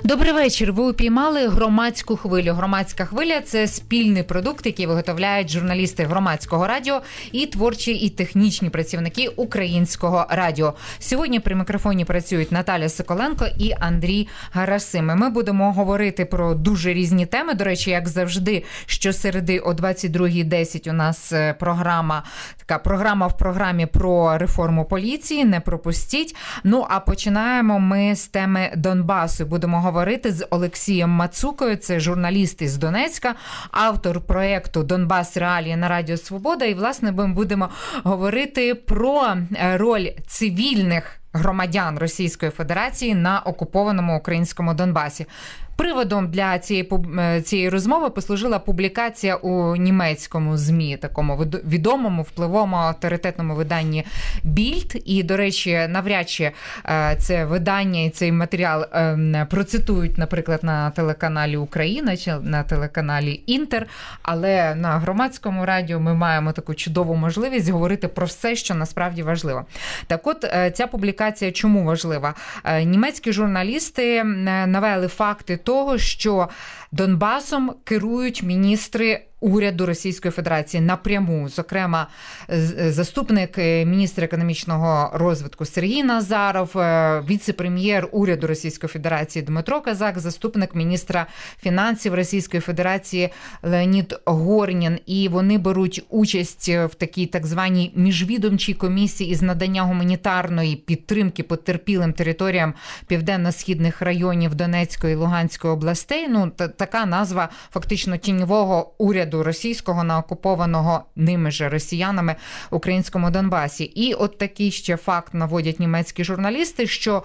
Добрий вечір. Ви упіймали громадську хвилю. Громадська хвиля – це спільний продукт, який виготовляють журналісти громадського радіо і творчі і технічні працівники українського радіо. Сьогодні при мікрофоні працюють Наталя Соколенко і Андрій Гарасим. Ми будемо говорити про дуже різні теми. До речі, як завжди, щосереди о 22:10 у нас програма в програмі про реформу поліції. Не пропустіть. Ну, а починаємо ми з теми Донбасу. Будемо говорити з Олексієм Мацукою, це журналіст із Донецька, автор проєкту «Донбас. Реалії» на Радіо Свобода. І, власне, ми будемо говорити про роль цивільних громадян Російської Федерації на окупованому українському Донбасі. Приводом для цієї розмови послужила публікація у німецькому ЗМІ, такому відомому, впливовому, авторитетному виданні «Більд». І, до речі, навряд чи це видання і цей матеріал процитують, наприклад, на телеканалі «Україна» чи на телеканалі «Інтер», але на громадському радіо ми маємо таку чудову можливість говорити про все, що насправді важливо. Так от, ця публікація чому важлива? Німецькі журналісти навели факти того, що Донбасом керують міністри уряду Російської Федерації напряму. Зокрема, заступник міністра економічного розвитку Сергій Назаров, віце-прем'єр уряду Російської Федерації Дмитро Казак, заступник міністра фінансів Російської Федерації Леонід Горнін. І вони беруть участь в такій так званій міжвідомчій комісії із надання гуманітарної підтримки потерпілим територіям південно-східних районів Донецької і Луганської областей. Ну, така назва фактично тіньового уряду російського на окупованого ними же росіянами українському Донбасі. І от такий ще факт наводять німецькі журналісти, що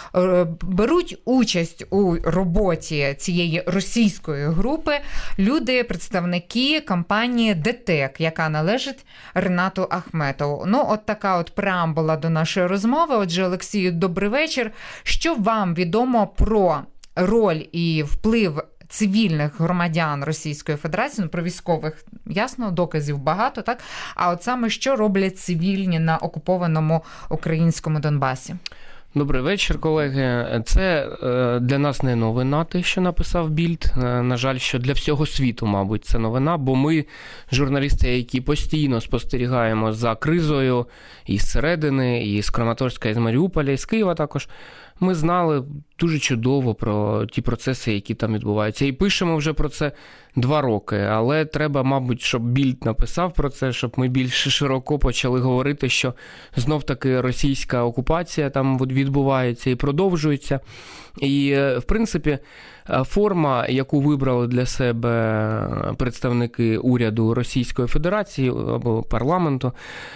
беруть участь у роботі цієї російської групи люди, представники компанії ДТЕК, яка належить Ренату Ахметову. Ну, от така от преамбула до нашої розмови. Отже, Олексію, добрий вечір. Що вам відомо про роль і вплив цивільних громадян Російської Федерації, про військових, ясно, доказів багато, так? А от саме що роблять цивільні на окупованому українському Донбасі? Добрий вечір, колеги. Це для нас не новина, те, що написав Більд. На жаль, що для всього світу, мабуть, це новина, бо ми, журналісти, які постійно спостерігаємо за кризою і зсередини, і з Краматорська, і з Маріуполя, і з Києва також, ми знали дуже чудово про ті процеси, які там відбуваються. І пишемо вже про це 2 роки. Але треба, мабуть, щоб Більд написав про це, щоб ми більш широко почали говорити, що знов-таки російська окупація там відбувається і продовжується. І, в принципі, форма, яку вибрали для себе представники уряду Російської Федерації або парламенту,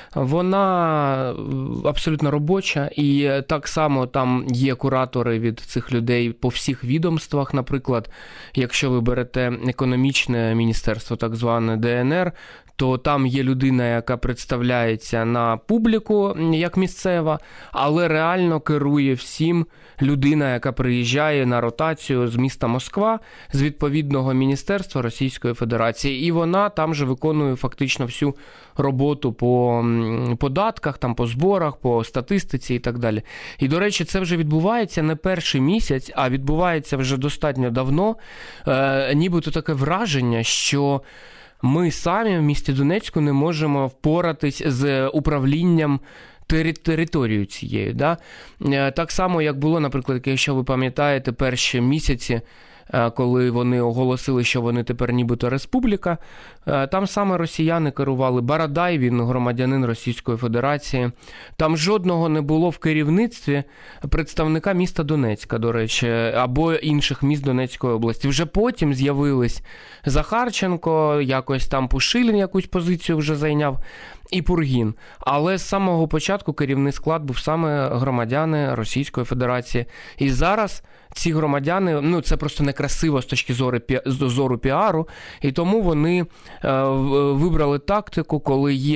вона абсолютно робоча. І так само там є куратори від цих людей по всіх відомствах. Наприклад, якщо ви берете економічне міністерство, так зване ДНР, то там є людина, яка представляється на публіку як місцева, але реально керує всім людина, яка приїжджає на ротацію з міста Москва, з відповідного міністерства Російської Федерації. І вона там же виконує фактично всю роботу по податках, там, по зборах, по статистиці і так далі. І, до речі, це вже відбувається не перший місяць, а відбувається вже достатньо давно. Нібито таке враження, що ми самі в місті Донецьку не можемо впоратись з управлінням територією цією. Да? Так само, як було, наприклад, якщо ви пам'ятаєте, перші місяці, коли вони оголосили, що вони тепер нібито республіка, там саме росіяни керували. Бородай, він громадянин Російської Федерації. Там жодного не було в керівництві представника міста Донецька, до речі, або інших міст Донецької області. Вже потім з'явились Захарченко, якось там Пушилін якусь позицію вже зайняв, і Пургін. Але з самого початку керівний склад був саме громадяни Російської Федерації. І зараз ці громадяни, ну це просто некрасиво з точки зору піару, і тому вони вибрали тактику, коли є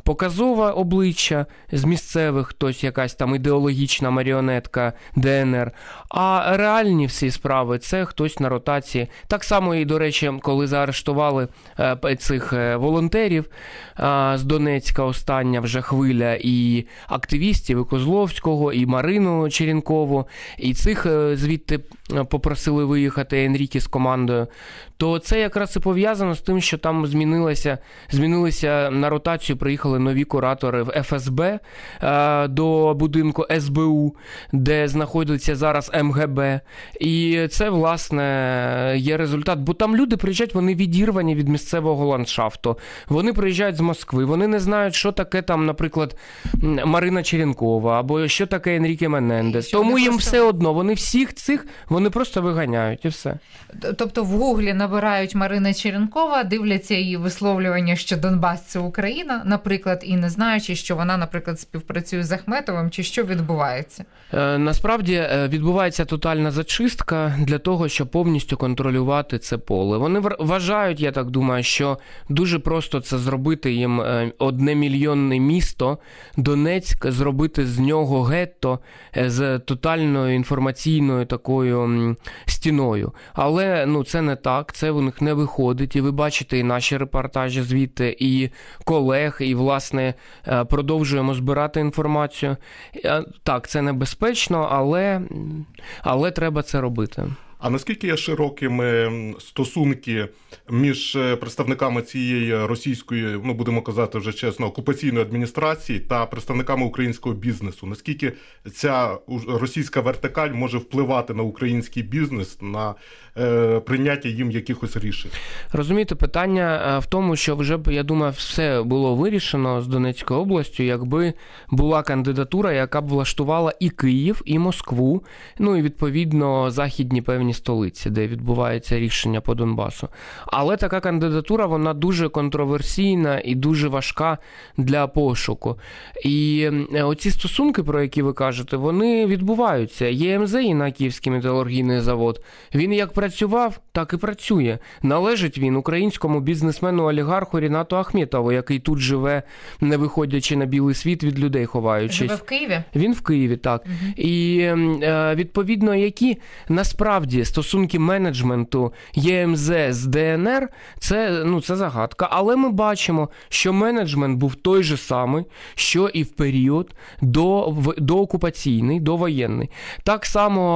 показове обличчя з місцевих, хтось якась там ідеологічна маріонетка ДНР, а реальні всі справи – це хтось на ротації. Так само і, до речі, коли заарештували цих волонтерів з Донецька, остання вже хвиля, і активістів, і Козловського, і Марину Черенкову, і цих звідти попросили виїхати Енрікі з командою, то це якраз і пов'язано з тим, що там змінилися на ротацію, приїхали нові куратори в ФСБ до будинку СБУ, де знаходиться зараз МГБ. І це, власне, є результат. Бо там люди приїжджають, вони відірвані від місцевого ландшафту. Вони приїжджають з Москви, вони не знають, що таке там, наприклад, Марина Черенкова, або що таке Енріке Менендес. Тому їм все одно, вони всіх цих, вони просто виганяють і все. Тобто в Гуглі набирають Марина Черенкова, дивляться її висловлювання, що Донбас – це Україна, наприклад, і не знаючи, що вона, наприклад, співпрацює з Ахметовим, чи що відбувається? Насправді відбувається тотальна зачистка для того, щоб повністю контролювати це поле. Вони вважають, я так думаю, що дуже просто це зробити їм 1-мільйонне місто, Донецьк, зробити з нього гетто з тотальною інформаційною такою стіною. Але це не так, це у них не виходить. І ви бачите і наші репортажі звідти, і колег, і, власне, продовжуємо збирати інформацію. Так, це небезпечно, але треба це робити. А наскільки є широкими стосунки між представниками цієї російської, будемо казати вже чесно, окупаційної адміністрації та представниками українського бізнесу? Наскільки ця російська вертикаль може впливати на український бізнес, на прийняття їм якихось рішень? Розумієте, питання в тому, що вже б, я думаю, все було вирішено з Донецькою областю, якби була кандидатура, яка б влаштувала і Київ, і Москву, і, відповідно, західні певні столиці, де відбувається рішення по Донбасу. Але така кандидатура, вона дуже контроверсійна і дуже важка для пошуку. І оці стосунки, про які ви кажете, вони відбуваються. ЄМЗ, Інакіївський металургійний завод, він як працював, так і працює. Належить він українському бізнесмену-олігарху Рінату Ахметову, який тут живе, не виходячи на білий світ, від людей ховаючись. Живе в Києві? Він в Києві, так. Угу. І, відповідно, які насправді стосунки менеджменту ЄМЗ з ДНР, це загадка. Але ми бачимо, що менеджмент був той же самий, що і в період доокупаційний, довоєнний. Так само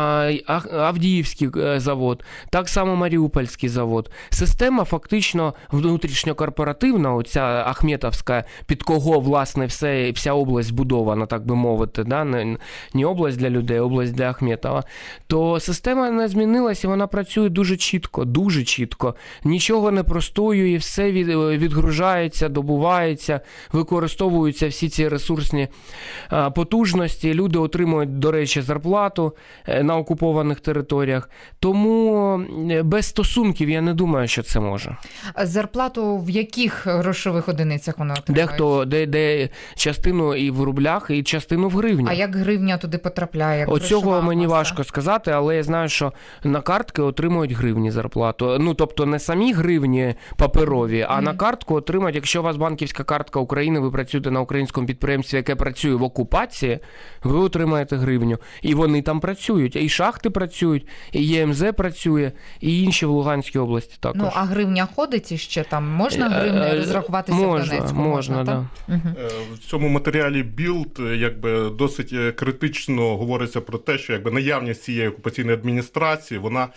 Авдіївський завод, так само Маріупольський завод. Система фактично внутрішньокорпоративна, оця ахметовська, під кого, власне, вся область збудована, так би мовити, да? Не область для людей, область для Ахметова, то система не змінилася, вона працює дуже чітко. Нічого не простоює, все відгружається, добувається, використовуються всі ці ресурсні потужності, люди отримують, до речі, зарплату на окупованих територіях. Тому без стосунків я не думаю, що це може. Зарплату в яких грошових одиницях вона отримує? Дехто, де частину і в рублях, і частину в гривні. А як гривня туди потрапляє? Оцього мені важко сказати, але я знаю, що на картки отримують гривні зарплату. Тобто не самі гривні паперові, а на картку отримують, якщо у вас банківська картка України, ви працюєте на українському підприємстві, яке працює в окупації, ви отримаєте гривню. І вони там працюють. І шахти працюють, і ЄМЗ працює, і інші в Луганській області також. А гривня ходить іще там? Можна гривня розрахуватися в Донецьку? Можна, так. В цьому матеріалі Білд досить критично говориться про те, що наявність цієї окупаційної адміністрації, вона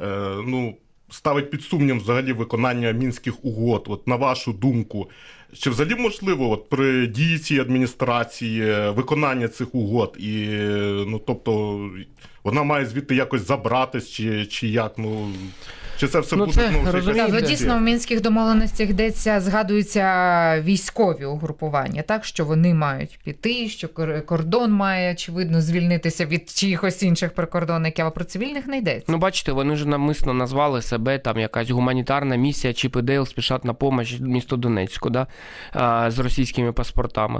ставить під сумнів взагалі виконання Мінських угод. На вашу думку, чи взагалі можливо при дії цієї адміністрації виконання цих угод? І, тобто, вона має звідти якось забратись, чи як? Чи це все буде? Дійсно, в мінських домовленостях згадуються військові угрупування, так, що вони мають піти, що кордон має, очевидно, звільнитися від чиїхось інших прикордонників, а про цивільних не йдеться. Бачите, вони ж намисно назвали себе там якась гуманітарна місія Чіп і Дейл спішать на помощь місту Донецьку, да, з російськими паспортами.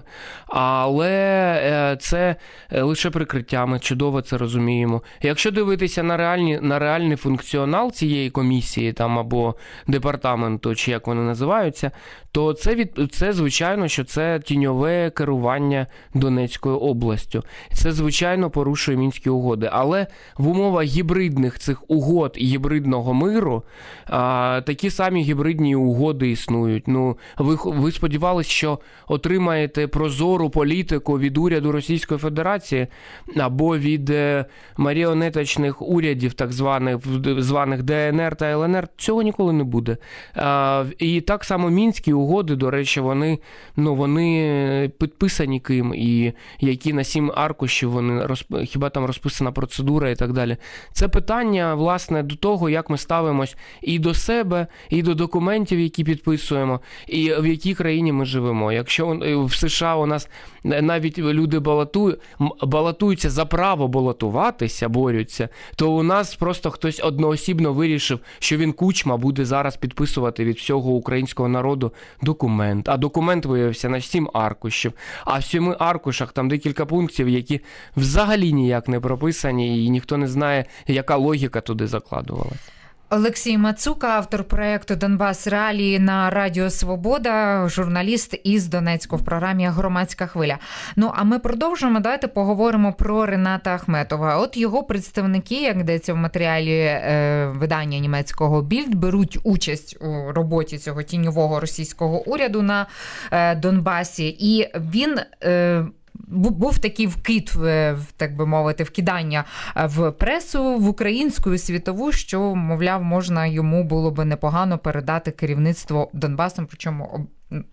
Але це лише прикриття, ми чудово це розуміємо. Якщо дивитися на реальний функціонал цієї комісії там, або департаменту, чи як вони називаються, то це звичайно, що це тіньове керування Донецькою областю. Це, звичайно, порушує Мінські угоди. Але в умовах гібридних цих угод і гібридного миру такі самі гібридні угоди існують. Ну, ви сподівалися, що отримаєте прозору політику від уряду Російської Федерації або від маріонеточних урядів, так званих ДНР та ЛНР? Цього ніколи не буде. І так само Мінські угоди, до речі, вони підписані ким, і які на 7 аркушів, хіба там розписана процедура і так далі. Це питання, власне, до того, як ми ставимось і до себе, і до документів, які підписуємо, і в якій країні ми живемо. Якщо в США у нас навіть люди балотуються за право балотуватися, борються, то у нас просто хтось одноосібно вирішив, що він Кучма буде зараз підписувати від всього українського народу документ. А документ виявився на 7 аркушів. А в 7 аркушах там декілька пунктів, які взагалі ніяк не прописані, і ніхто не знає, яка логіка туди закладувалась. Олексій Мацука, автор проєкту «Донбас Реалії» на Радіо Свобода, журналіст із Донецьку в програмі «Громадська хвиля». Ну, а ми продовжуємо. Давайте поговоримо про Рената Ахметова. От його представники, як йдеться в матеріалі видання німецького «Більд», беруть участь у роботі цього тіньового російського уряду на Донбасі. І він... був такий вкид, так би мовити, вкидання в пресу, в українську і світову, що, мовляв, можна йому було би непогано передати керівництво Донбасом, причому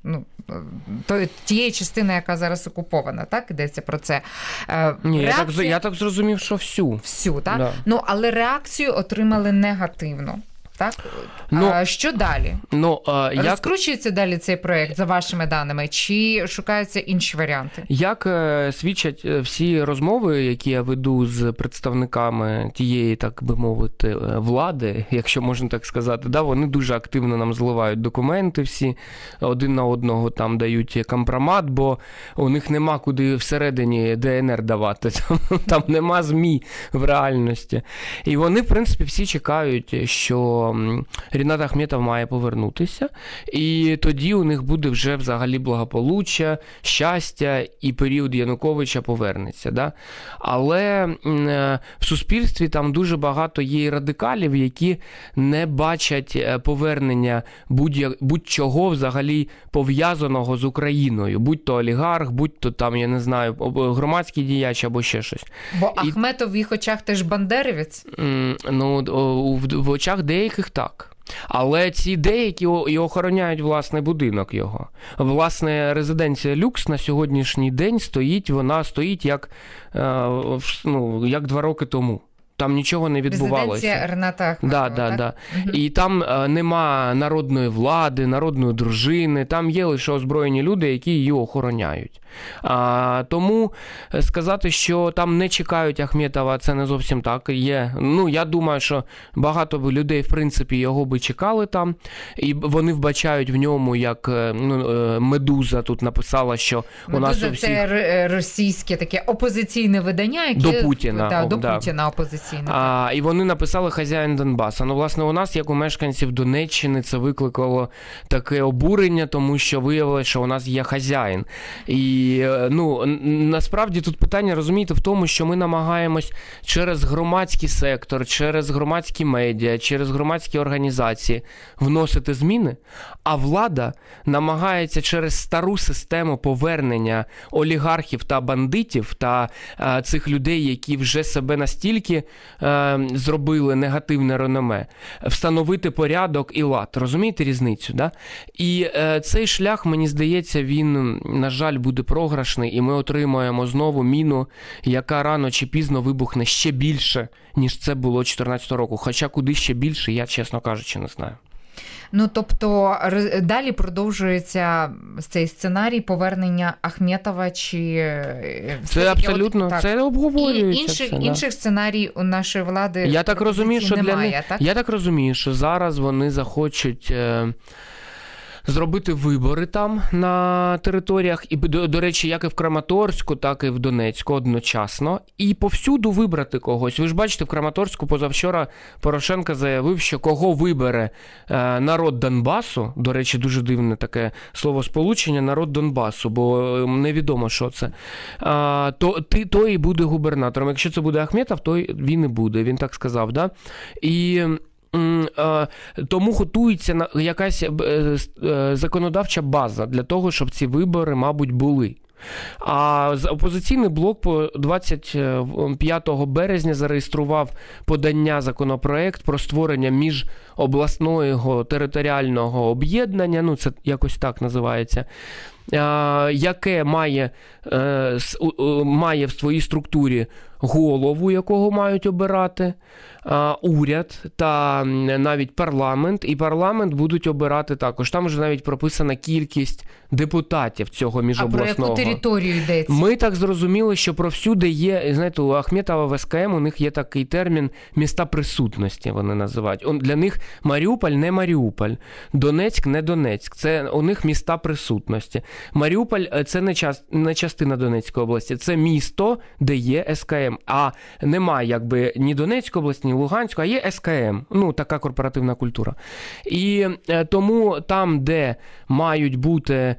тієї частини, яка зараз окупована, так? Йдеться про це. Ні, я так зрозумів, що всю, так? Да. Ну, але реакцію отримали негативно. Так? Що далі? Розкручується далі цей проєкт, за вашими даними, чи шукаються інші варіанти? Як свідчать всі розмови, які я веду з представниками тієї, так би мовити, влади, якщо можна так сказати, да, вони дуже активно нам зливають документи всі, один на одного там дають компромат, бо у них нема куди всередині ДНР давати, там нема ЗМІ в реальності. І вони, в принципі, всі чекають, що Рінат Ахметов має повернутися, і тоді у них буде вже взагалі благополуччя, щастя, і період Януковича повернеться. Да? Але в суспільстві там дуже багато є радикалів, які не бачать повернення будь-чого взагалі пов'язаного з Україною. Будь-то олігарх, будь-то там, я не знаю, громадський діяч або ще щось. Бо Ахметов в їх очах теж бандерівець? В очах деяких так. Але ці деякі і охороняють власне будинок його. Власне, резиденція Люкс на сьогоднішній день стоїть як 2 роки тому. Там нічого не відбувалося. Резиденція Рената Ахметова, так? Угу. І там нема народної влади, народної дружини, там є лише озброєні люди, які її охороняють. Тому сказати, що там не чекають Ахметова, це не зовсім так. Я думаю, що багато людей, в принципі, його би чекали там, і вони вбачають в ньому, як Медуза тут написала, що у нас у всіх... це російське таке опозиційне видання, яке... До Путіна. До Путіна опозиційне. І вони написали «Хазяїн Донбаса». Власне, у нас, як у мешканців Донеччини, це викликало таке обурення, тому що виявилося, що у нас є хазяїн. І насправді тут питання, розумієте, в тому, що ми намагаємось через громадський сектор, через громадські медіа, через громадські організації вносити зміни, а влада намагається через стару систему повернення олігархів та бандитів та цих людей, які вже себе настільки зробили негативне реноме, встановити порядок і лад. Розумієте різницю? Да? І цей шлях, мені здається, він, на жаль, буде програшний, і ми отримаємо знову міну, яка рано чи пізно вибухне ще більше, ніж це було 2014 року. Хоча куди ще більше, я, чесно кажучи, не знаю. Тобто далі продовжується цей сценарій повернення Ахметова, чи... Це абсолютно, це обговорюється. І інших сценарій у нашої влади я так розумію, що немає, так? Я так розумію, що зараз вони захочуть... зробити вибори там на територіях, і, до речі, як і в Краматорську, так і в Донецьку одночасно, і повсюду вибрати когось. Ви ж бачите, в Краматорську позавчора Порошенко заявив, що кого вибере народ Донбасу, до речі, дуже дивне таке словосполучення, народ Донбасу, бо невідомо, що це, то і буде губернатором. Якщо це буде Ахметов, то він і буде, він так сказав, да? І тому готується якась законодавча база для того, щоб ці вибори, мабуть, були. А опозиційний блок по 25 березня зареєстрував подання законопроект про створення міжобласного територіального об'єднання, ну це якось так називається, яке має в своїй структурі голову, якого мають обирати уряд та навіть парламент, і парламент будуть обирати також. Там вже навіть прописана кількість депутатів цього міжобласного. А про яку територію йдеться? Ми так зрозуміли, що провсюди є, знаєте, у Ахметова в СКМ у них є такий термін «міста присутності», вони називають. Для них Маріуполь не Маріуполь, Донецьк не Донецьк, це у них міста присутності. Маріуполь – це не частина Донецької області, це місто, де є СКМ. А немає якби ні Донецької області, ні Луганської, а є СКМ. Ну, така корпоративна культура. І тому там, де мають бути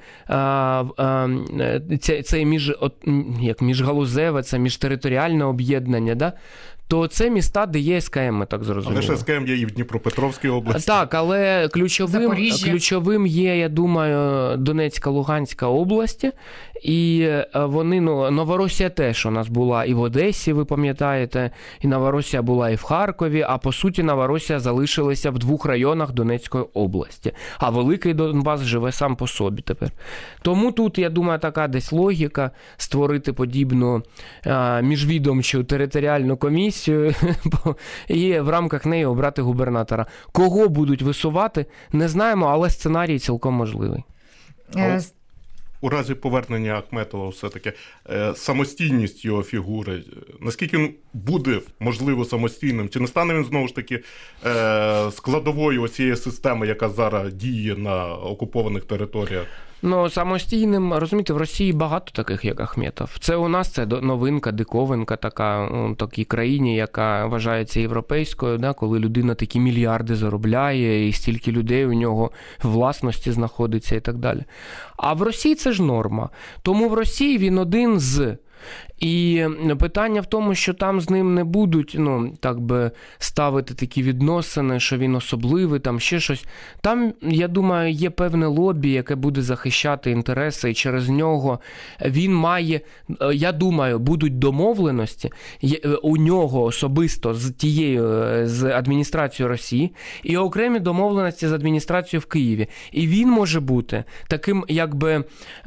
це міжгалузеве, це міжтериторіальне об'єднання, да? То це міста, де є СКМ, ми так зрозуміли. Але ж СКМ є і в Дніпропетровській області. Так, але ключовим є, я думаю, Донецька, Луганська області. І вони, Новоросія теж у нас була і в Одесі, ви пам'ятаєте, і Новоросія була і в Харкові, а по суті Новоросія залишилася в 2 районах Донецької області. А Великий Донбас живе сам по собі тепер. Тому тут, я думаю, така десь логіка створити подібну міжвідомчу територіальну комісію, і в рамках неї обрати губернатора. Кого будуть висувати, не знаємо, але сценарій цілком можливий. У разі повернення Ахметова все-таки самостійність його фігури, наскільки він буде, можливо, самостійним? Чи не стане він, знову ж таки, складовою цієї системи, яка зараз діє на окупованих територіях? Самостійним, розумієте, в Росії багато таких, як Ахметов. Це у нас це новинка, диковинка така, такій країні, яка вважається європейською, да, коли людина такі мільярди заробляє, і стільки людей у нього в власності знаходиться і так далі. А в Росії це ж норма. Тому в Росії він один з. І питання в тому, що там з ним не будуть, так би, ставити такі відносини, що він особливий, там ще щось. Там, я думаю, є певне лобі, яке буде захищати інтереси, і через нього він має, я думаю, будуть домовленості у нього особисто з адміністрацією Росії і окремі домовленості з адміністрацією в Києві. І він може бути таким, якби,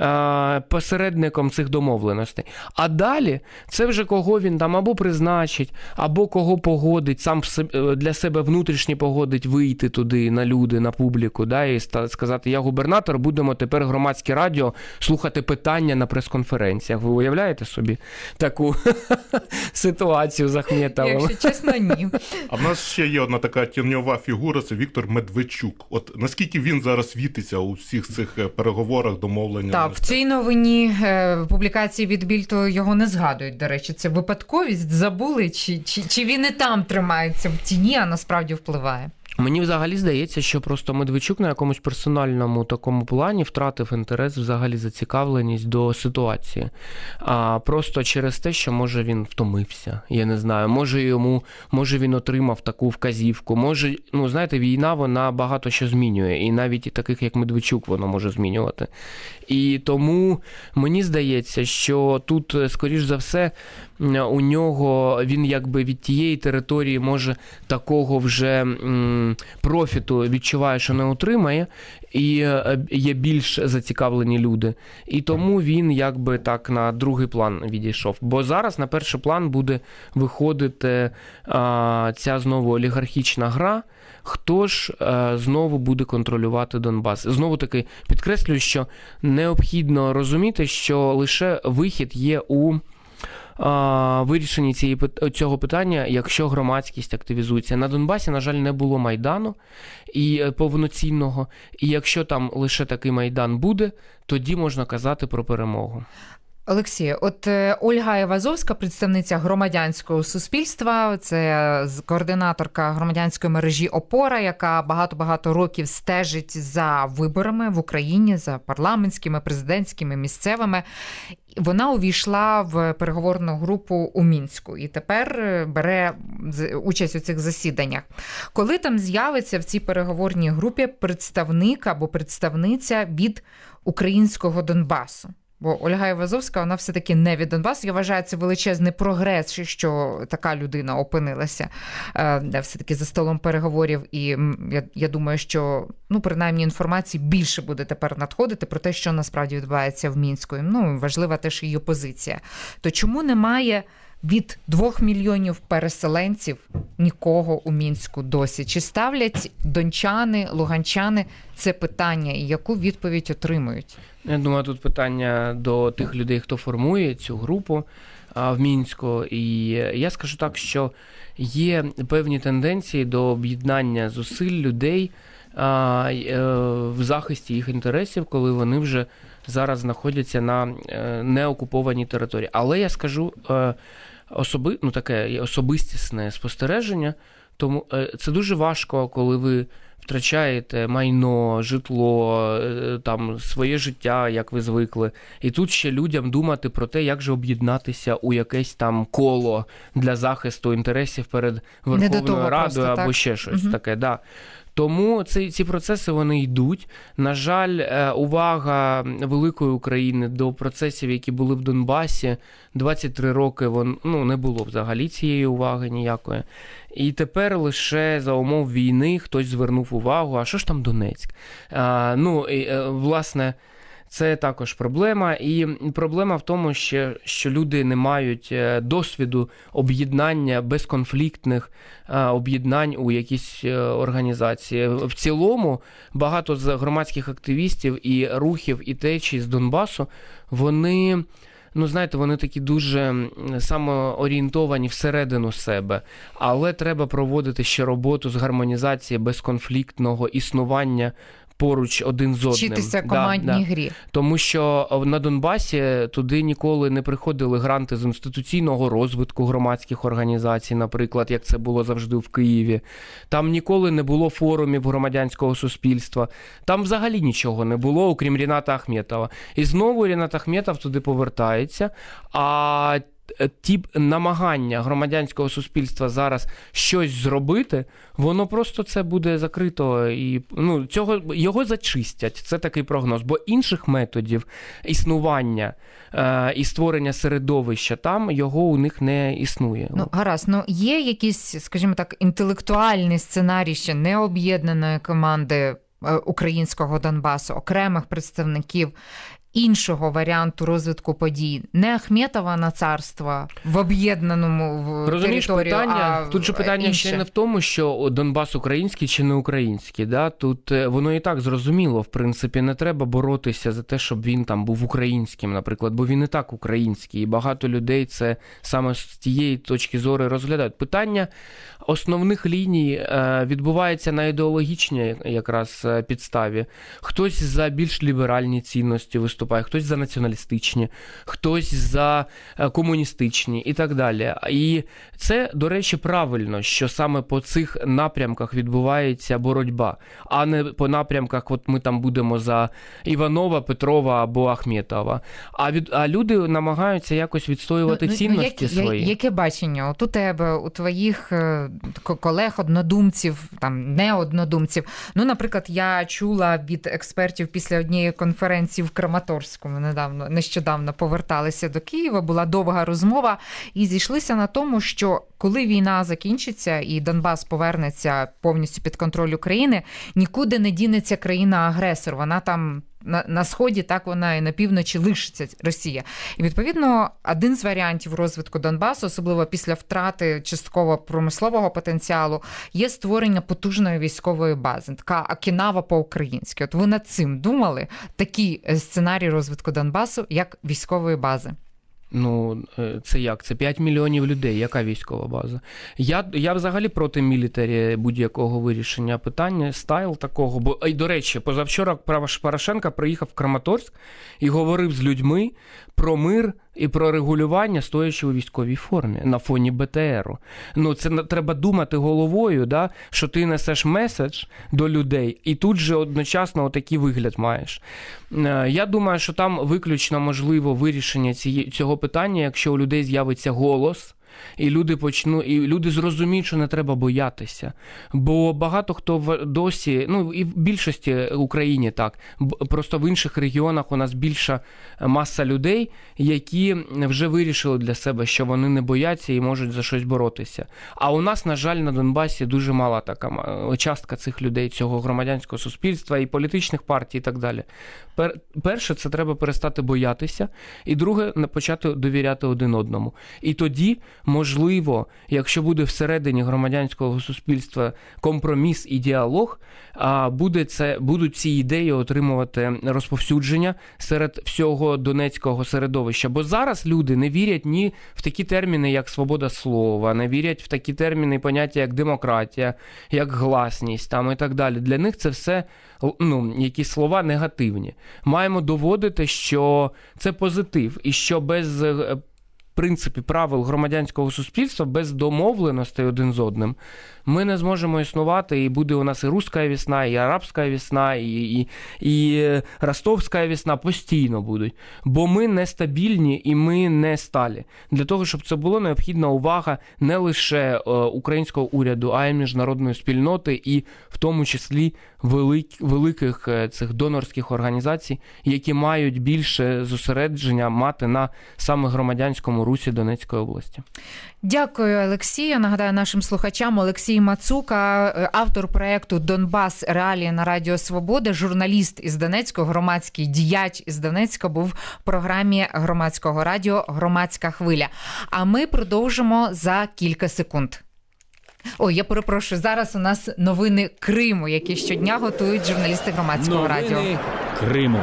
посередником цих домовленостей. А далі це вже кого він там або призначить, або кого погодить, сам для себе внутрішньо погодить вийти туди на люди, на публіку, да, і сказати, я губернатор, будемо тепер громадське радіо слухати питання на прес-конференціях. Ви уявляєте собі таку ситуацію з Ахметовим? Якщо чесно, ні. А в нас ще є одна така тіньова фігура, це Віктор Медведчук. От наскільки він зараз світиться у всіх цих переговорах, домовленнях? Так, в цій новині публікації від Більту його не згадують, до речі. Це випадковість? Забули? Чи він і там тримається в тіні, а насправді впливає? Мені взагалі здається, що просто Медведчук на якомусь персональному такому плані втратив інтерес, взагалі зацікавленість до ситуації. А просто через те, що, може, він втомився, я не знаю, може він отримав таку вказівку, може, знаєте, війна, вона багато що змінює, і навіть і таких, як Медведчук, вона може змінювати. І тому мені здається, що тут, скоріш за все, у нього, він якби від тієї території може такого вже профіту відчуває, що не отримає, і є більш зацікавлені люди. І тому він якби так на другий план відійшов. Бо зараз на перший план буде виходити ця знову олігархічна гра, хто ж знову буде контролювати Донбас. Знову таки підкреслюю, що необхідно розуміти, що лише вихід є у вирішенні цього питання, якщо громадськість активізується. На Донбасі, на жаль, не було Майдану і повноцінного, і якщо там лише такий Майдан буде, тоді можна казати про перемогу. Олексію, от Ольга Івазовська, представниця громадянського суспільства, це координаторка громадянської мережі «Опора», яка багато-багато років стежить за виборами в Україні, за парламентськими, президентськими, місцевими. Вона увійшла в переговорну групу у Мінську і тепер бере участь у цих засіданнях. Коли там з'явиться в цій переговорній групі представник або представниця від українського Донбасу? Бо Ольга Івазовська, вона все-таки не від Донбасу. Я вважаю, це величезний прогрес, що така людина опинилася все-таки за столом переговорів. І я думаю, що, принаймні, інформації більше буде тепер надходити про те, що насправді відбувається в Мінську. Важлива теж її позиція. То чому немає від 2 мільйонів переселенців нікого у Мінську досі? Чи ставлять дончани, луганчани це питання і яку відповідь отримують? Я думаю, тут питання до тих людей, хто формує цю групу в Мінську. І я скажу так, що є певні тенденції до об'єднання зусиль людей в захисті їх інтересів, коли вони вже зараз знаходяться на неокупованій території. Але я скажу таке особистісне спостереження, тому це дуже важко, коли ви втрачаєте майно, житло, там, своє життя, як ви звикли. І тут ще людям думати про те, як же об'єднатися у якесь там коло для захисту інтересів перед Верховною Радою або так? Ще щось таке. Да. Тому ці процеси, вони йдуть. На жаль, увага великої України до процесів, які були в Донбасі, 23 роки не було взагалі цієї уваги ніякої. І тепер лише за умов війни хтось звернув увагу, а що ж там Донецьк? Власне, це також проблема. І проблема в тому, що люди не мають досвіду об'єднання, безконфліктних об'єднань у якісь організації. В цілому багато з громадських активістів і рухів, і течій з Донбасу, вони... вони такі дуже самоорієнтовані всередину себе, але треба проводити ще роботу з гармонізації безконфліктного існування поруч один з одним. Вчитися командній грі. Тому що на Донбасі туди ніколи не приходили гранти з інституційного розвитку громадських організацій, наприклад, як це було завжди в Києві. Там ніколи не було форумів громадянського суспільства. Там взагалі нічого не було, окрім Ріната Ахметова. І знову Рінат Ахметов туди повертається, а ті намагання громадянського суспільства зараз щось зробити, воно просто це буде закрито і його зачистять. Це такий прогноз. Бо інших методів існування і створення середовища там, його у них не існує. Гаразд. Є якийсь, скажімо так, інтелектуальний сценарій ще необ'єднаної команди українського Донбасу, окремих представників іншого варіанту розвитку подій, не Ахметова на царство в об'єднаному територію, тут же питання ще не в тому, що Донбас український чи не український. Да? Тут воно і так зрозуміло, в принципі, не треба боротися за те, щоб він там був українським, наприклад, бо він і так український, і багато людей це саме з тієї точки зору розглядають. Питання основних ліній відбувається на ідеологічній якраз підставі. Хтось за більш ліберальні цінності виступає, хтось за націоналістичні, хтось за комуністичні і так далі. І це, до речі, правильно, що саме по цих напрямках відбувається боротьба, а не по напрямках, от ми там будемо за Іванова, Петрова або Ахметова. А люди намагаються якось відстоювати цінності свої. Яке бачення от у тебе, у твоїх колег, однодумців, там не однодумців? Наприклад, я чула від експертів після однієї конференції в Краматорську, ми нещодавно поверталися до Києва, була довга розмова, і зійшлися на тому, що коли війна закінчиться і Донбас повернеться повністю під контроль України, нікуди не дінеться країна-агресор. Вона там на сході, так вона і на півночі лишиться Росія. І, відповідно, один з варіантів розвитку Донбасу, особливо після втрати частково промислового потенціалу, є створення потужної військової бази. Така Окінава по-українськи. От ви над цим думали? Такий сценарій розвитку Донбасу, як військової бази? Ну, це як? Це 5 мільйонів людей. Яка військова база? Я взагалі проти мілітарі будь-якого вирішення питання, стайл такого. Бо, і, до речі, позавчора Порошенко приїхав в Краматорськ і говорив з людьми про мир і про регулювання, стоячи у військовій формі на фоні БТРу. Ну, це треба думати головою, да, що ти несеш меседж до людей, і тут же одночасно отакий вигляд маєш. Я думаю, що там виключно можливо вирішення цього питання, якщо у людей з'явиться голос, і люди зрозуміють, що не треба боятися. Бо багато хто досі, ну і в більшості Україні так, просто в інших регіонах у нас більша маса людей, які вже вирішили для себе, що вони не бояться і можуть за щось боротися. А у нас, на жаль, на Донбасі дуже мала така частка цих людей, цього громадянського суспільства і політичних партій і так далі. Перше, це треба перестати боятися, і друге, почати довіряти один одному. І тоді, можливо, якщо буде всередині громадянського суспільства компроміс і діалог, будуть ці ідеї отримувати розповсюдження серед всього донецького середовища. Бо зараз люди не вірять ні в такі терміни, як свобода слова, не вірять в такі терміни і поняття, як демократія, як гласність там, і так далі. Для них це все якісь слова негативні. Маємо доводити, що це позитив, і що без принципів правил громадянського суспільства, без домовленостей один з одним, ми не зможемо існувати, і буде у нас і руська весна, і арабська весна, і ростовська весна постійно будуть. Бо ми нестабільні і ми не сталі. Для того, щоб це було, необхідна увага не лише українського уряду, а й міжнародної спільноти, і в тому числі великих цих донорських організацій, які мають більше зосередження мати на саме громадянському русі Донецької області. Дякую, Олексію. Нагадаю нашим слухачам, Олексій Мацука, автор проєкту «Донбас. Реалії на Радіо Свобода», журналіст із Донецька, громадський діяч із Донецька, був в програмі громадського радіо «Громадська хвиля». А ми продовжимо за кілька секунд. Ой, я перепрошую, зараз у нас новини Криму, які щодня готують журналісти громадського радіо. Новини Криму.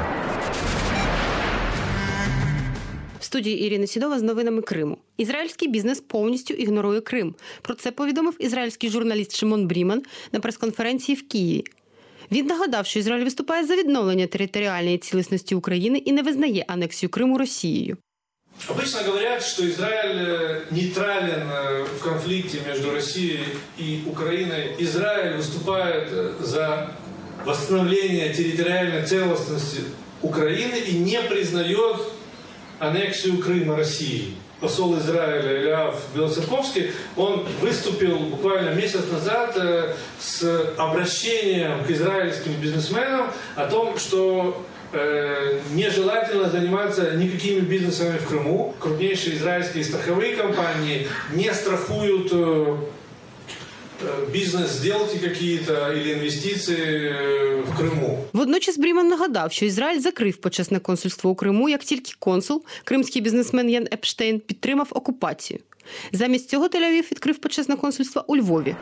В студії Ірина Сідова з новинами Криму. Ізраїльський бізнес повністю ігнорує Крим. Про це повідомив ізраїльський журналіст Шимон Бріман на прес-конференції в Києві. Він нагадав, що Ізраїль виступає за відновлення територіальної цілісності України і не визнає анексію Криму Росією. Обычно говорят, что Израиль нейтрален в конфликте между Россией и Украиной. Израиль выступает за восстановление территориальной целостности Украины и не признает аннексию Крыма России. Посол Израиля Элиав Белоцерковский, он выступил буквально месяц назад с обращением к израильским бизнесменам о том, что нежелательно заниматься никакими бизнесами в Крыму. Крупнейшие израильские страховые компании не страхуют бізнес-сделки какие-то или інвестиції в Криму. Водночас Бріман нагадав, що Ізраїль закрив почесне консульство у Криму, як тільки консул, кримський бізнесмен Ян Епштейн, підтримав окупацію. Замість цього Тель-Авів відкрив почесне консульство у Львові.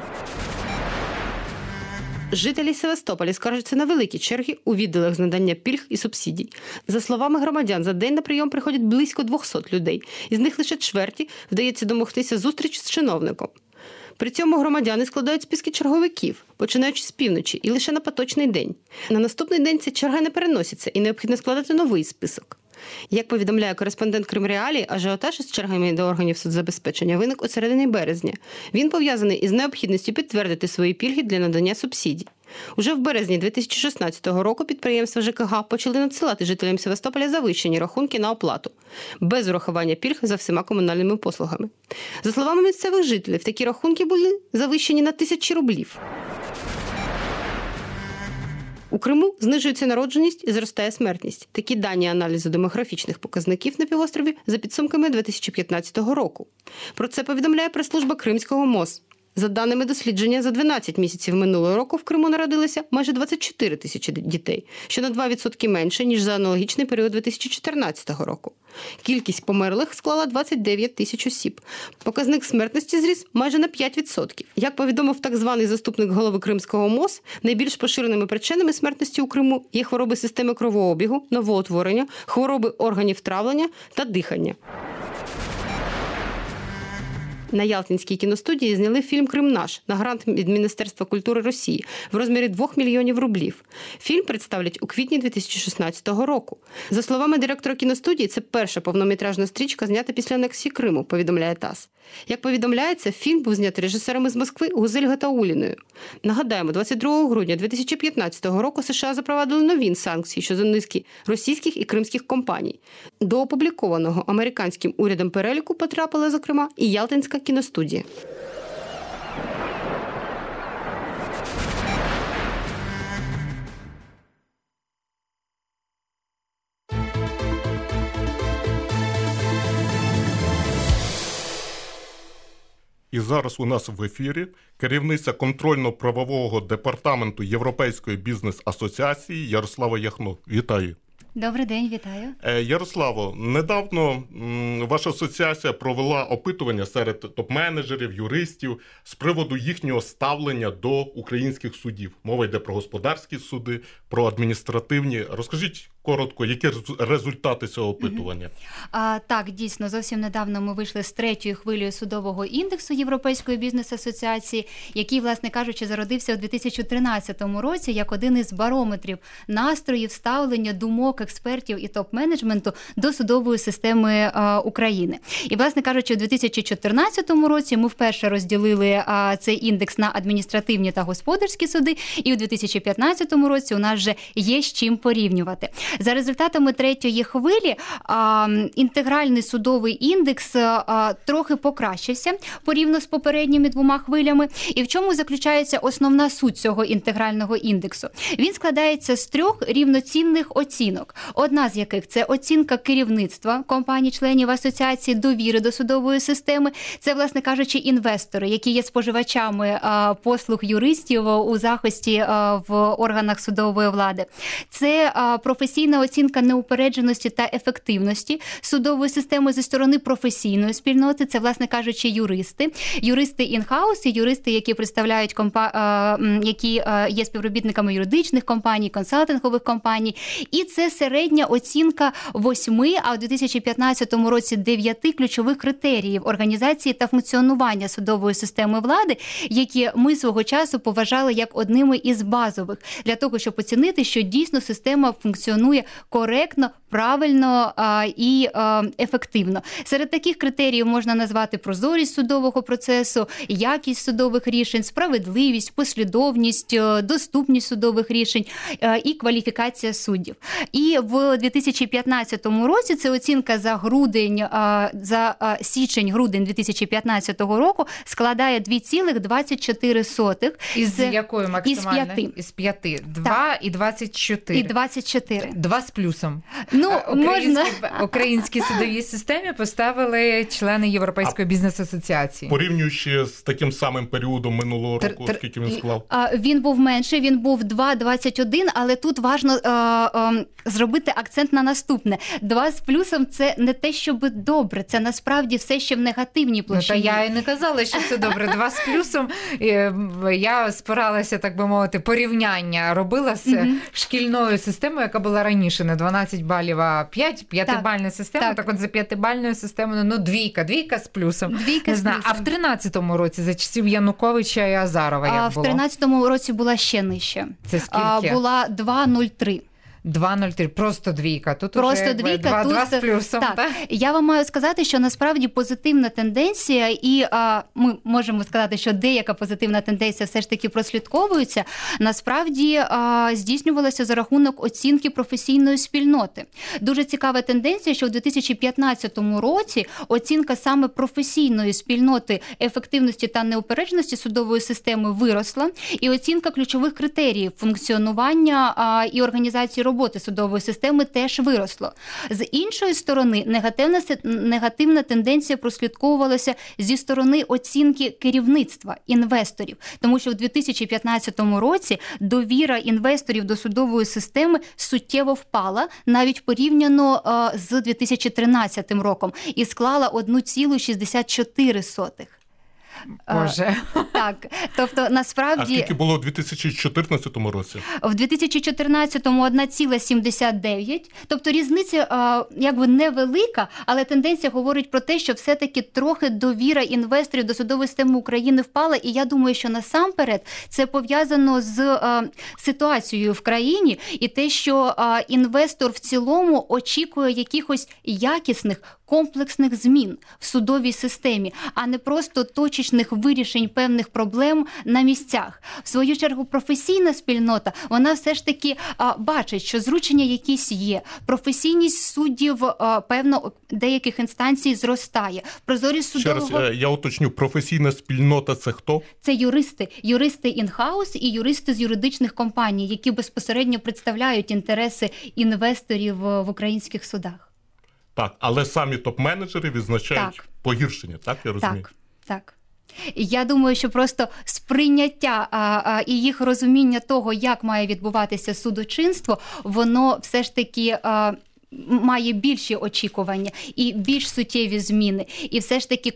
Жителі Севастополя скаржаться на великі черги у відділах з надання пільг і субсидій. За словами громадян, за день на прийом приходять близько 200 людей. Із них лише чверті вдається домогтися зустріч з чиновником. При цьому громадяни складають списки черговиків, починаючи з півночі, і лише на поточний день. На наступний день ця черга не переноситься і необхідно складати новий список. Як повідомляє кореспондент Кримреалії, ажіотаж із чергами до органів соцзабезпечення виник у середині березня. Він пов'язаний із необхідністю підтвердити свої пільги для надання субсидій. Уже в березні 2016 року підприємства ЖКГ почали надсилати жителям Севастополя завищені рахунки на оплату, без урахування пільг за всіма комунальними послугами. За словами місцевих жителів, такі рахунки були завищені на 1000 рублів. У Криму знижується народженість і зростає смертність. Такі дані аналізу демографічних показників на півострові за підсумками 2015 року. Про це повідомляє прес-служба Кримського МОЗ. За даними дослідження, за 12 місяців минулого року в Криму народилося майже 24 тисячі дітей, що на 2% менше, ніж за аналогічний період 2014 року. Кількість померлих склала 29 тисяч осіб. Показник смертності зріс майже на 5%. Як повідомив так званий заступник голови Кримського МОЗ, найбільш поширеними причинами смертності у Криму є хвороби системи кровообігу, новоутворення, хвороби органів травлення та дихання. На Ялтинській кіностудії зняли фільм «Крим наш» на грант від Міністерства культури Росії в розмірі 2 мільйонів рублів. Фільм представлять у квітні 2016 року. За словами директора кіностудії, це перша повнометражна стрічка, знята після анексії Криму, повідомляє ТАСС. Як повідомляється, фільм був знятий режисерами з Москви Гузель Гатауліною. Нагадаємо, 22 грудня 2015 року США запровадили нові санкції щодо низки російських і кримських компаній. До опублікованого американським урядом переліку потрапила, зокрема, і Ялтинська кіностудія. І зараз у нас в ефірі керівниця контрольно-правового департаменту Європейської бізнес-асоціації Ярослава Яхно. Вітаю. Добрий день, вітаю. Ярославо, недавно ваша асоціація провела опитування серед топ-менеджерів, юристів з приводу їхнього ставлення до українських судів. Мова йде про господарські суди, про адміністративні. Розкажіть коротко, які результати цього опитування? Так, дійсно, зовсім недавно ми вийшли з 3-ї хвилею судового індексу Європейської бізнес-асоціації, який, власне кажучи, зародився у 2013 році як один із барометрів настроїв, ставлення, думок експертів і топ-менеджменту до судової системи України. І, власне кажучи, у 2014 році ми вперше розділили цей індекс на адміністративні та господарські суди, і у 2015 році у нас вже є з чим порівнювати. За результатами 3-ї хвилі інтегральний судовий індекс трохи покращився порівняно з попередніми 2 хвилями. І в чому заключається основна суть цього інтегрального індексу? Він складається з 3 рівноцінних оцінок. Одна з яких – це оцінка керівництва компаній-членів асоціації, довіри до судової системи. Це, власне кажучи, інвестори, які є споживачами послуг юристів у захисті в органах судової влади. Це професійна оцінка неупередженості та ефективності судової системи зі сторони професійної спільноти. Це, власне кажучи, юристи. Юристи інхаус і юристи, які представляють які є співробітниками юридичних компаній, консалтингових компаній. І це середня оцінка 8, а у 2015 році 9 ключових критеріїв організації та функціонування судової системи влади, які ми свого часу поважали як одними із базових, для того, щоб оцінити, що дійсно система функціонує коректно, правильно і ефективно. Серед таких критеріїв можна назвати прозорість судового процесу, якість судових рішень, справедливість, послідовність, доступність судових рішень і кваліфікація суддів. І в 2015 році це оцінка за січень-грудень 2015 року складає 2,24. Із якої максимально? Із 5. 2 і 24. І 24. 2 з плюсом. Ну, можна. Українській судовій системі поставили члени Європейської бізнес-асоціації. Порівнюючи з таким самим періодом минулого року, скільки він склав? Він був менший, він був 2,21, але тут важливо зробити акцент на наступне. 2 з плюсом – це не те, щоб добре, це насправді все ще в негативній площині. Та я і не казала, що це добре. 2 з плюсом. Я спиралася, так би мовити, порівняння робила з шкільною системою, яка була раніше, не 12 балів, а 5, 5-бальна система. Так от за 5-бальною системою, ну, 2 з плюсом. 2 з плюсом. А в 13-му році за часів Януковича і Азарова як було? В 13-му році була ще нижче. Це скільки? Була 2,03. 2,03, просто 2. Тут просто уже 2, 2 з плюсом. Так. Я вам маю сказати, що насправді позитивна тенденція, і ми можемо сказати, що деяка позитивна тенденція все ж таки прослідковується, насправді здійснювалася за рахунок оцінки професійної спільноти. Дуже цікава тенденція, що в 2015 році оцінка саме професійної спільноти ефективності та неупередженості судової системи виросла, і оцінка ключових критеріїв функціонування і організації роботи судової системи теж виросло. З іншої сторони, негативна тенденція прослідковувалася зі сторони оцінки керівництва інвесторів, тому що в 2015 році довіра інвесторів до судової системи суттєво впала, навіть порівняно з 2013 роком, і склала 1,64. Боже. Так, тобто насправді... А скільки було у 2014 році? В 2014-му 1,79. Тобто різниця якби невелика, але тенденція говорить про те, що все-таки трохи довіра інвесторів до судової системи України впала. І я думаю, що насамперед це пов'язано з ситуацією в країні і те, що інвестор в цілому очікує якихось якісних, комплексних змін в судовій системі, а не просто точечних вирішень певних проблем на місцях. В свою чергу професійна спільнота, вона все ж таки бачить, що зручення якісь є. Професійність суддів, певно, деяких інстанцій зростає. Прозорість судового... Ще раз, я уточню, професійна спільнота – це хто? Це юристи. Юристи in-house і юристи з юридичних компаній, які безпосередньо представляють інтереси інвесторів в українських судах. Так, але самі топ-менеджери відзначають погіршення, так я розумію? Так. Я думаю, що просто сприйняття і їх розуміння того, як має відбуватися судочинство, воно все ж таки має більші очікування і більш суттєві зміни. І все ж таки,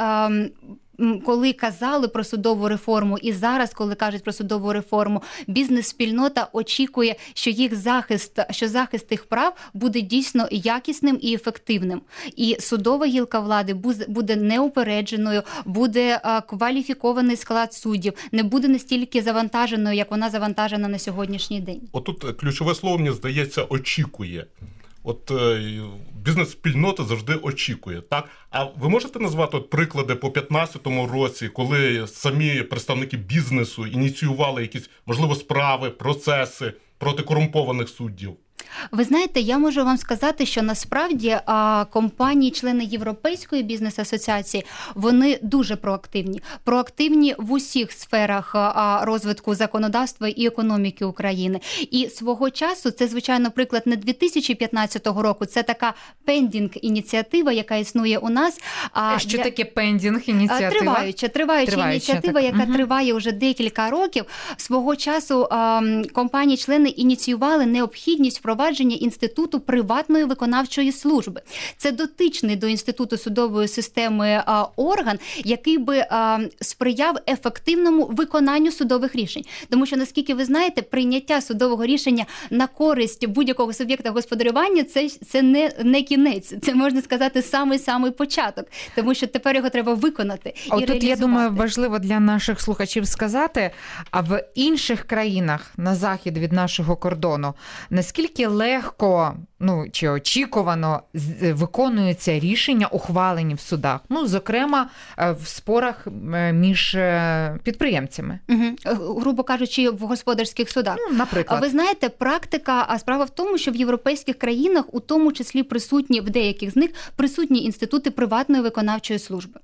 коли казали про судову реформу і зараз, коли кажуть про судову реформу, бізнес-спільнота очікує, що захист їх прав буде дійсно якісним і ефективним. І судова гілка влади буде неупередженою, буде кваліфікований склад суддів, не буде настільки завантаженою, як вона завантажена на сьогоднішній день. Отут ключове слово, мені здається, очікує. От бізнес-спільнота завжди очікує, так? А ви можете назвати приклади по 2015 році, коли самі представники бізнесу ініціювали якісь, можливо, справи, процеси проти корумпованих суддів? Ви знаєте, я можу вам сказати, що насправді компанії, члени Європейської бізнес-асоціації, вони дуже проактивні. Проактивні в усіх сферах розвитку законодавства і економіки України. І свого часу, це, звичайно, приклад не 2015 року, це така пендінг-ініціатива, яка існує у нас. Що таке пендінг-ініціатива? Триваюча ініціатива, яка триває вже декілька років. Свого часу компанії-члени ініціювали необхідність впровадження інституту приватної виконавчої служби. Це дотичний до інституту судової системи орган, який би сприяв ефективному виконанню судових рішень. Тому що, наскільки ви знаєте, прийняття судового рішення на користь будь-якого суб'єкта господарювання – це не кінець, це, можна сказати, самий початок, тому що тепер його треба виконати і реалізувати. Тут, я думаю, важливо для наших слухачів сказати, а в інших країнах на захід від нашого кордону, наскільки легко, чи очікувано виконуються рішення, ухвалені в судах, зокрема, в спорах між підприємцями. Грубо кажучи, в господарських судах. Наприклад. Ви знаєте, практика, справа в тому, що в європейських країнах, у тому числі присутні, в деяких з них, присутні інститути приватної виконавчої служби.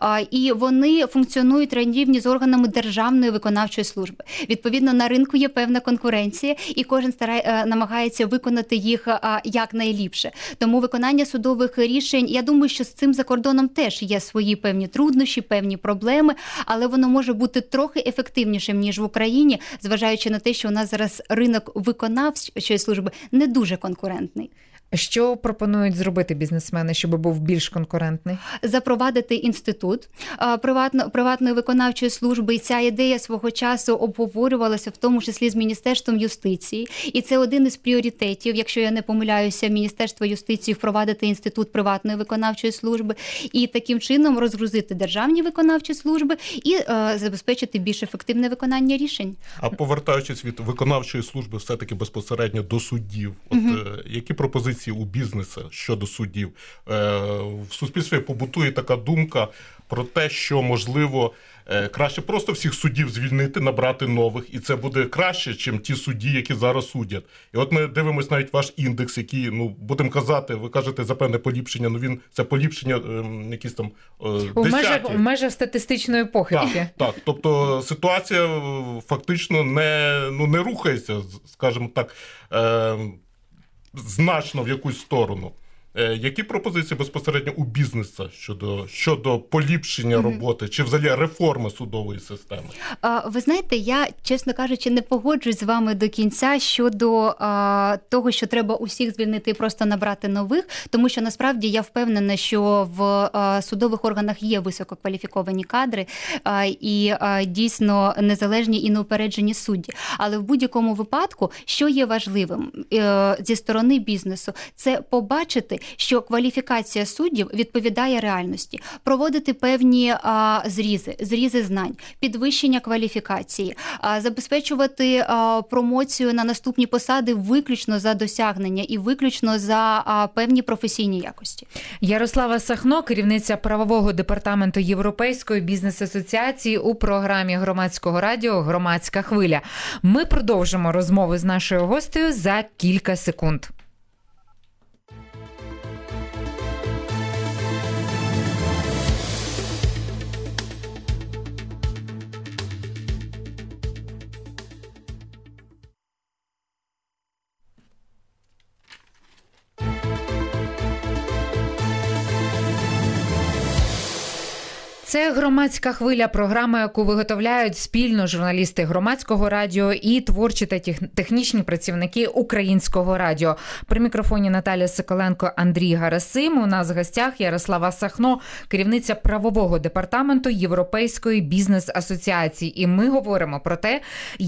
І вони функціонують на рівні з органами державної виконавчої служби. Відповідно, на ринку є певна конкуренція, і кожен намагається виконати їх якнайліпше. Тому виконання судових рішень, я думаю, що з цим за кордоном теж є свої певні труднощі, певні проблеми, але воно може бути трохи ефективнішим, ніж в Україні, зважаючи на те, що у нас зараз ринок виконавчої служби не дуже конкурентний. Що пропонують зробити бізнесмени, щоб був більш конкурентний? Запровадити інститут приватної виконавчої служби. І ця ідея свого часу обговорювалася, в тому числі з Міністерством юстиції. І це один із пріоритетів, якщо я не помиляюся, Міністерства юстиції впровадити інститут приватної виконавчої служби і таким чином розгрузити державні виконавчі служби і забезпечити більш ефективне виконання рішень. А повертаючись від виконавчої служби все-таки безпосередньо до суддів, які пропозиції у бізнесу щодо суддів? В суспільстві побутує така думка про те, що, можливо, краще просто всіх суддів звільнити, набрати нових, і це буде краще, ніж ті судді, які зараз судять. І от ми дивимося навіть ваш індекс, який, будемо казати, ви кажете за певне поліпшення, це поліпшення якісь там десяті. В межах статистичної похибки. Так, тобто ситуація фактично не рухається, скажімо так, значно в якусь сторону. Які пропозиції безпосередньо у бізнесу щодо поліпшення роботи чи взагалі реформи судової системи? Ви знаєте, я, чесно кажучи, не погоджуюсь з вами до кінця щодо того, що треба усіх звільнити і просто набрати нових, тому що насправді я впевнена, що в судових органах є висококваліфіковані кадри і дійсно незалежні і неупереджені судді. Але в будь-якому випадку, що є важливим зі сторони бізнесу, це побачити, що кваліфікація суддів відповідає реальності, проводити певні зрізи знань, підвищення кваліфікації, забезпечувати промоцію на наступні посади виключно за досягнення і виключно за певні професійні якості. Ярослава Сахно, керівниця правового департаменту Європейської бізнес-асоціації у програмі Громадського радіо «Громадська хвиля». Ми продовжимо розмови з нашою гостею за кілька секунд. Це «Громадська хвиля», програма, яку виготовляють спільно журналісти Громадського радіо і творчі та технічні працівники Українського радіо. При мікрофоні Наталя Соколенко, Андрій Гарасим. У нас в гостях Ярослава Сахно, керівниця правового департаменту Європейської бізнес-асоціації. І ми говоримо про те,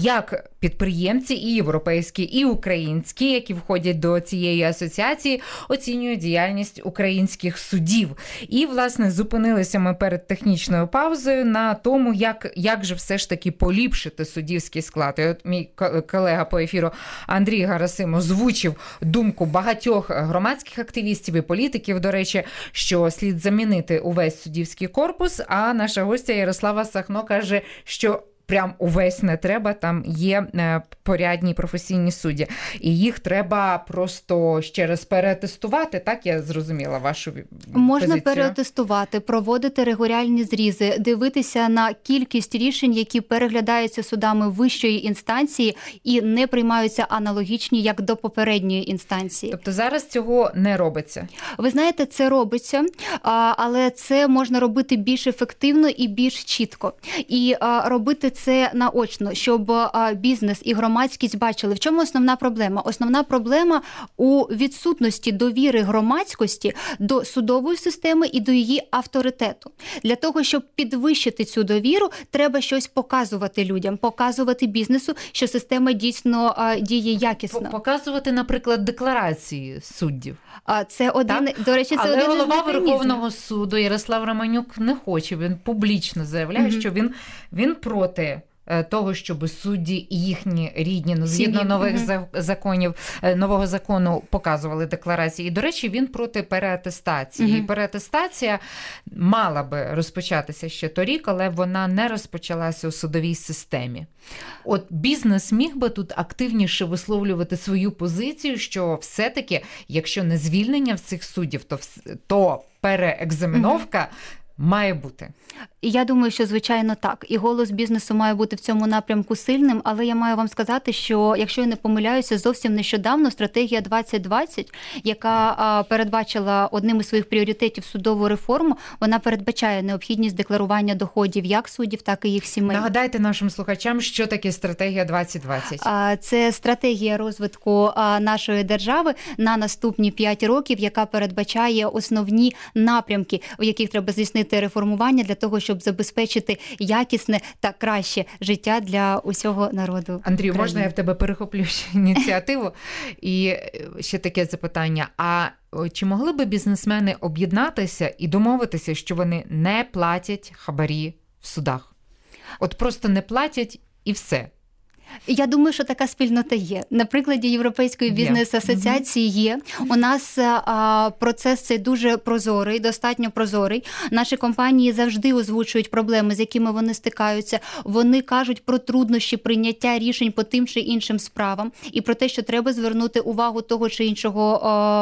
як підприємці і європейські, і українські, які входять до цієї асоціації, оцінюють діяльність українських судів. І, власне, зупинилися ми перед технічною паузою на тому, як же все ж таки поліпшити суддівський склад. І от мій колега по ефіру Андрій Гарасим озвучив думку багатьох громадських активістів і політиків, до речі, що слід замінити увесь суддівський корпус, а наша гостя Ярослава Сахно каже, що прям увесь не треба, там є порядні професійні судді. І їх треба просто ще раз перетестувати, так я зрозуміла вашу позицію? Можна перетестувати, проводити регулярні зрізи, дивитися на кількість рішень, які переглядаються судами вищої інстанції і не приймаються аналогічні, як до попередньої інстанції. Тобто зараз цього не робиться? Ви знаєте, це робиться, але це можна робити більш ефективно і більш чітко. І робити це наочно, щоб бізнес і громадськість бачили, в чому основна проблема. Основна проблема у відсутності довіри громадськості до судової системи і до її авторитету. Для того, щоб підвищити цю довіру, треба щось показувати людям, показувати бізнесу, що система дійсно діє якісно. Показувати, наприклад, декларації суддів. Це один, так? До речі, це але один голова Верховного суду Ярослав Романюк не хоче, він публічно заявляє, що він проти того, щоб судді і їхні рідні, згідно нових законів, нового закону, показували декларації. І, до речі, він проти переатестації. І переатестація мала би розпочатися ще торік, але вона не розпочалася у судовій системі. От бізнес міг би тут активніше висловлювати свою позицію, що все-таки, якщо не звільнення в цих суддів, то переекзаменовка має бути. Я думаю, що, звичайно, так. І голос бізнесу має бути в цьому напрямку сильним, але я маю вам сказати, що, якщо я не помиляюся, зовсім нещодавно стратегія 2020, яка передбачила одним із своїх пріоритетів судову реформу, вона передбачає необхідність декларування доходів як суддів, так і їх сімей. Нагадайте нашим слухачам, що таке стратегія 2020. Це стратегія розвитку нашої держави на наступні 5 років, яка передбачає основні напрямки, в яких треба здійснити реформування для того, щоб забезпечити якісне та краще життя для усього народу. Андрію, можна я в тебе перехоплю ініціативу? І ще таке запитання. А чи могли би бізнесмени об'єднатися і домовитися, що вони не платять хабарі в судах? От просто не платять і все. Я думаю, що така спільнота є. На прикладі Європейської бізнес-асоціації є. У нас процес цей дуже прозорий, достатньо прозорий. Наші компанії завжди озвучують проблеми, з якими вони стикаються. Вони кажуть про труднощі прийняття рішень по тим чи іншим справам і про те, що треба звернути увагу того чи іншого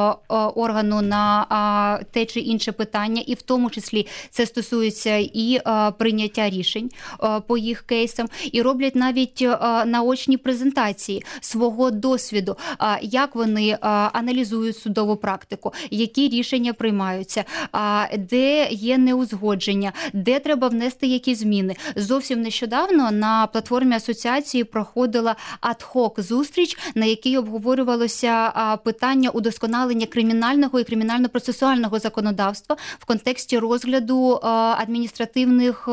органу на те чи інше питання. І в тому числі це стосується і прийняття рішень по їх кейсам. І роблять навіть наочні презентації свого досвіду, як вони аналізують судову практику, які рішення приймаються, де є неузгодження, де треба внести якісь зміни. Зовсім нещодавно на платформі асоціації проходила ад-хок зустріч, на якій обговорювалося питання удосконалення кримінального і кримінально-процесуального законодавства в контексті розгляду адміністративних,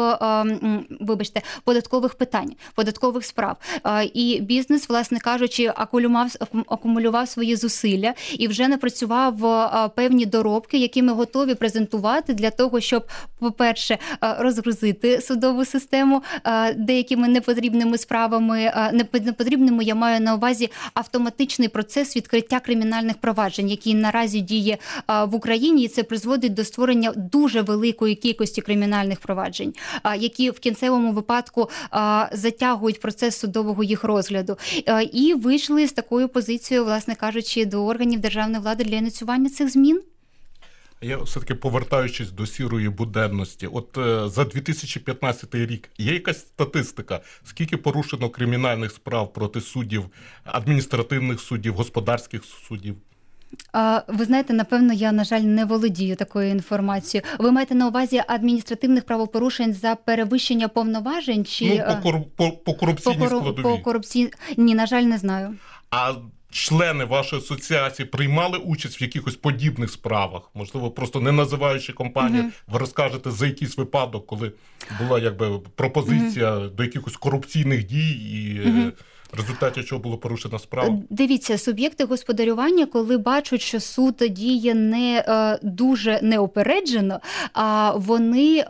податкових питань, податкових справ. І бізнес, власне кажучи, акумулював свої зусилля і вже напрацював певні доробки, які ми готові презентувати для того, щоб, по-перше, розгрузити судову систему деякими непотрібними справами. Непотрібними я маю на увазі автоматичний процес відкриття кримінальних проваджень, який наразі діє в Україні, і це призводить до створення дуже великої кількості кримінальних проваджень, які в кінцевому випадку затягують процес судового їх розгляду. І вийшли з такою позицією, власне кажучи, до органів державної влади для ініціювання цих змін. Я все-таки, повертаючись до сірої буденності, от за 2015 рік є якась статистика, скільки порушено кримінальних справ проти суддів, адміністративних суддів, господарських суддів? Ви знаєте, напевно, я, на жаль, не володію такою інформацією. Ви маєте на увазі адміністративних правопорушень за перевищення повноважень? Чи... по корупційній складовій. Ні, на жаль, не знаю. А члени вашої асоціації приймали участь в якихось подібних справах? Можливо, просто не називаючи компанію, ви розкажете за якийсь випадок, коли була пропозиція до якихось корупційних дій і в результаті чого було порушена справа? Дивіться, суб'єкти господарювання, коли бачать, що суд діє не дуже неупереджено, вони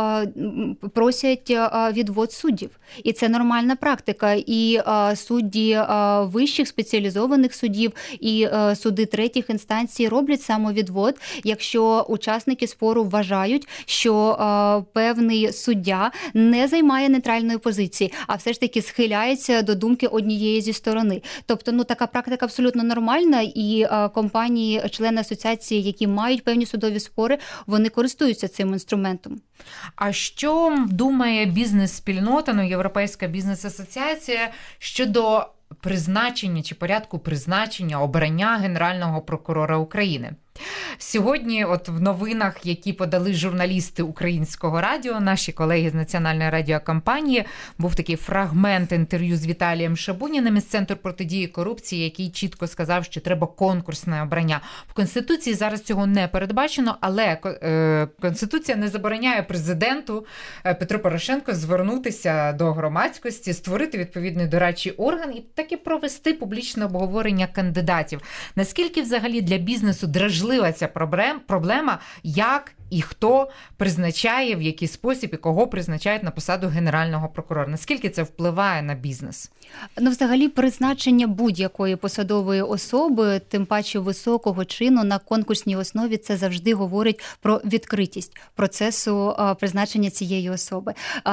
просять відвод суддів. І це нормальна практика. І судді вищих спеціалізованих судів, і суди третіх інстанцій роблять самовідвод, якщо учасники спору вважають, що певний суддя не займає нейтральної позиції, а все ж таки схиляється до думки однієї зі сторони. Тобто, така практика абсолютно нормальна, і компанії, члени асоціації, які мають певні судові спори, вони користуються цим інструментом. А що думає бізнес-спільнота, Європейська бізнес-асоціація щодо призначення чи порядку призначення, обрання Генерального прокурора України? Сьогодні в новинах, які подали журналісти Українського радіо, наші колеги з Національної радіокомпанії, був такий фрагмент інтерв'ю з Віталієм Шабуніним із Центру протидії корупції, який чітко сказав, що треба конкурсне обрання. В Конституції зараз цього не передбачено, але Конституція не забороняє президенту Петру Порошенку звернутися до громадськості, створити відповідний дорадчий орган і таки провести публічне обговорення кандидатів. Наскільки взагалі для бізнесу дражлива ця проблема, як і хто призначає, в який спосіб і кого призначають на посаду Генерального прокурора? Наскільки це впливає на бізнес? Взагалі, призначення будь-якої посадової особи, тим паче високого чину, на конкурсній основі, це завжди говорить про відкритість процесу призначення цієї особи.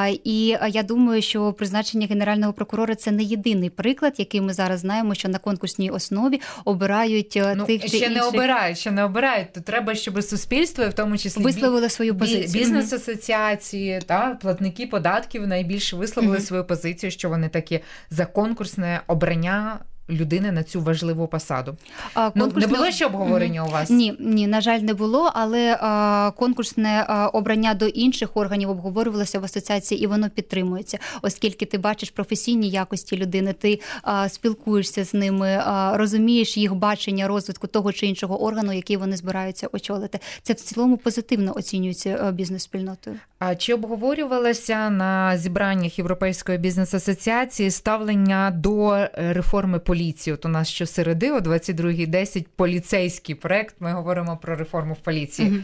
І я думаю, що призначення Генерального прокурора – це не єдиний приклад, який ми зараз знаємо, що на конкурсній основі обирають тих чи інших. Ще не обирають. То треба, щоб суспільство, і в тому числі висловили свою позицію. Бізнес-асоціації, платники податків найбільше висловили свою позицію, що вони такі за конкурсне обрання людини на цю важливу посаду. Не було ще обговорення у вас? Ні, на жаль, не було, але конкурсне обрання до інших органів обговорювалося в асоціації, і воно підтримується, оскільки ти бачиш професійні якості людини, ти спілкуєшся з ними, розумієш їх бачення розвитку того чи іншого органу, який вони збираються очолити. Це в цілому позитивно оцінюється бізнес-спільнотою. А чи обговорювалося на зібраннях Європейської бізнес-асоціації ставлення до реформи поліції? От у нас щосереди о 22:10 поліцейський проект, ми говоримо про реформу в поліції.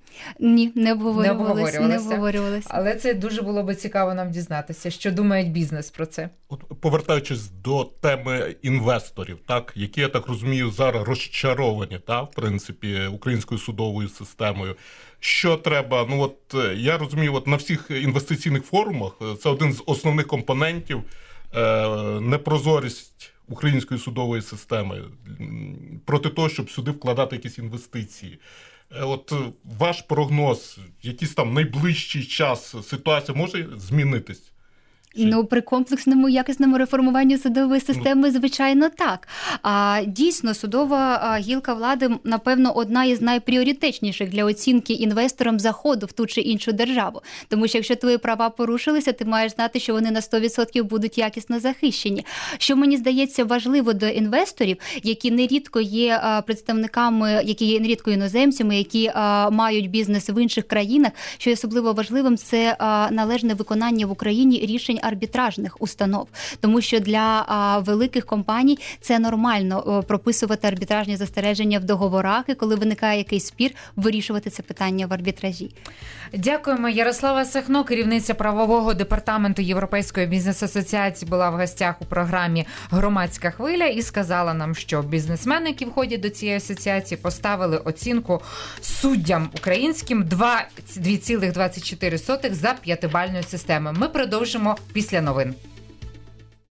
Ні, не обговорювалося. Але це дуже було би цікаво нам дізнатися, що думає бізнес про це. Повертаючись до теми інвесторів, які, я так розумію, зараз розчаровані, в принципі, українською судовою системою. Що треба, я розумію, на всіх інвестиційних форумах це один з основних компонентів непрозорість української судової системи проти того, щоб сюди вкладати якісь інвестиції. Ваш прогноз, якийсь там найближчий час ситуація може змінитись? Ну, при комплексному якісному реформуванні судової системи, звичайно, так. Дійсно, судова гілка влади, напевно, одна із найпріоритетніших для оцінки інвесторам заходу в ту чи іншу державу. Тому що якщо твої права порушилися, ти маєш знати, що вони на 100% будуть якісно захищені. Що, мені здається, важливо до інвесторів, які нерідко є представниками, які є нерідко іноземцями, які мають бізнес в інших країнах, що особливо важливим, це належне виконання в Україні рішень арбітражних установ. Тому що для великих компаній це нормально прописувати арбітражні застереження в договорах, і коли виникає якийсь спір, вирішувати це питання в арбітражі. Дякуємо. Ярослава Сахно, керівниця правового департаменту Європейської бізнес-асоціації, була в гостях у програмі «Громадська хвиля» і сказала нам, що бізнесмени, які входять до цієї асоціації, поставили оцінку суддям українським 2,24 за 5-бальною системою. Ми продовжимо після новин.